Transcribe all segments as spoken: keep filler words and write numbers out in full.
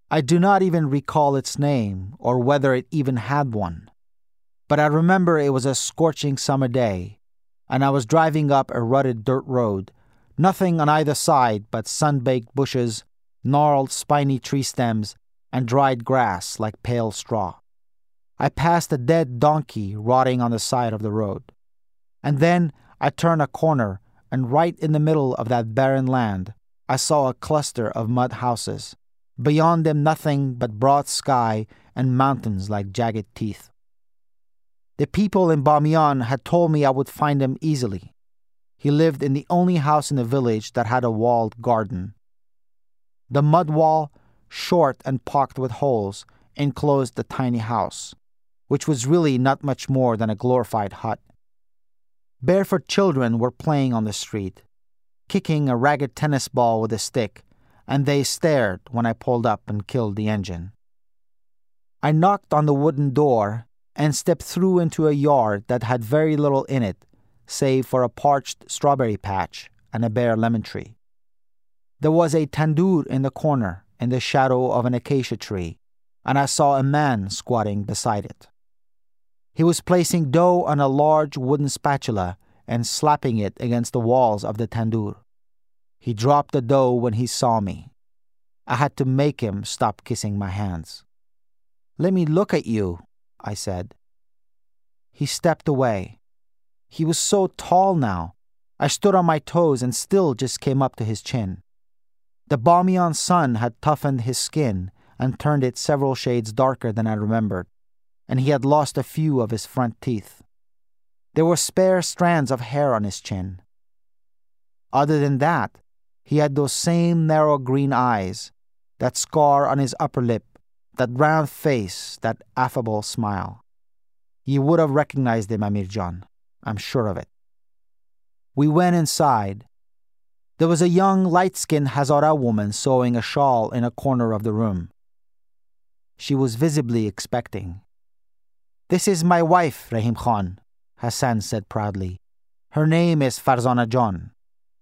I do not even recall its name or whether it even had one. But I remember it was a scorching summer day, and I was driving up a rutted dirt road, nothing on either side but sun-baked bushes, gnarled spiny tree stems, and dried grass like pale straw. I passed a dead donkey rotting on the side of the road. And then I turned a corner, and right in the middle of that barren land, I saw a cluster of mud houses. Beyond them nothing but broad sky and mountains like jagged teeth. The people in Bamiyan had told me I would find him easily. He lived in the only house in the village that had a walled garden. The mud wall, short and pocked with holes, enclosed the tiny house, which was really not much more than a glorified hut. Barefoot children were playing on the street, kicking a ragged tennis ball with a stick, and they stared when I pulled up and killed the engine. I knocked on the wooden door and stepped through into a yard that had very little in it, save for a parched strawberry patch and a bare lemon tree. There was a tandoor in the corner, in the shadow of an acacia tree, and I saw a man squatting beside it. He was placing dough on a large wooden spatula and slapping it against the walls of the tandoor. He dropped the dough when he saw me. I had to make him stop kissing my hands. "Let me look at you," I said. He stepped away. He was so tall now. I stood on my toes and still just came up to his chin. The Bamiyan sun had toughened his skin and turned it several shades darker than I remembered, and he had lost a few of his front teeth. There were spare strands of hair on his chin. Other than that, he had those same narrow green eyes, that scar on his upper lip, that round face, that affable smile. You would have recognized him, Amir John. I'm sure of it. We went inside. There was a young, light-skinned Hazara woman sewing a shawl in a corner of the room. She was visibly expecting. "This is my wife, Rahim Khan," Hassan said proudly. "Her name is Farzana John."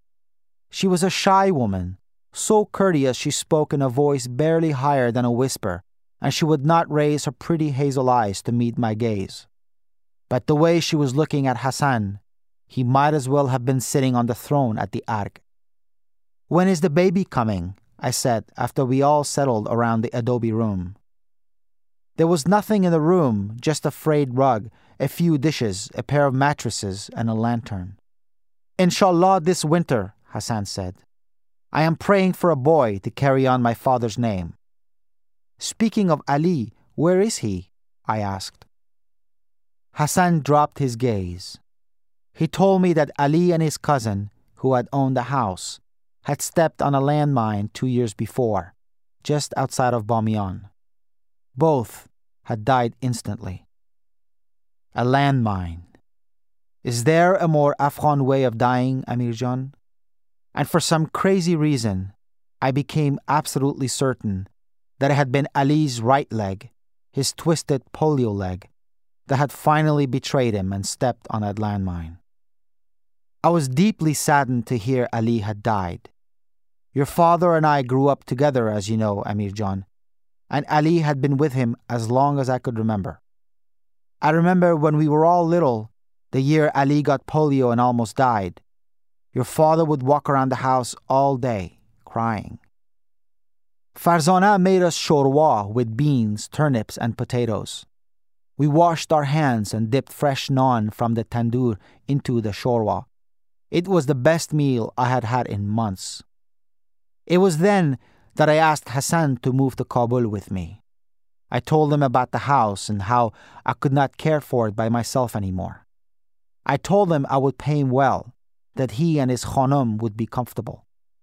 She was a shy woman, so courteous she spoke in a voice barely higher than a whisper, and she would not raise her pretty hazel eyes to meet my gaze. But the way she was looking at Hassan, he might as well have been sitting on the throne at the Ark. "When is the baby coming?" I said after we all settled around the adobe room. There was nothing in the room, just a frayed rug, a few dishes, a pair of mattresses, and a lantern. "Inshallah this winter," Hassan said. "I am praying for a boy to carry on my father's name." "Speaking of Ali, where is he?" I asked. Hassan dropped his gaze. He told me that Ali and his cousin, who had owned the house, had stepped on a landmine two years before, just outside of Bamiyan. Both had died instantly. A landmine. Is there a more Afghan way of dying, Amir John? And for some crazy reason, I became absolutely certain that it had been Ali's right leg, his twisted polio leg, that had finally betrayed him and stepped on that landmine. I was deeply saddened to hear Ali had died. Your father and I grew up together, as you know, Amir John, and Ali had been with him as long as I could remember. I remember when we were all little, the year Ali got polio and almost died. Your father would walk around the house all day, crying. Farzana made us shorwa with beans, turnips, and potatoes. We washed our hands and dipped fresh naan from the tandoor into the shorwa. It was the best meal I had had in months. It was then that I asked Hassan to move to Kabul with me. I told him about the house and how I could not care for it by myself anymore. I told him I would pay him well, that he and his khanum would be comfortable.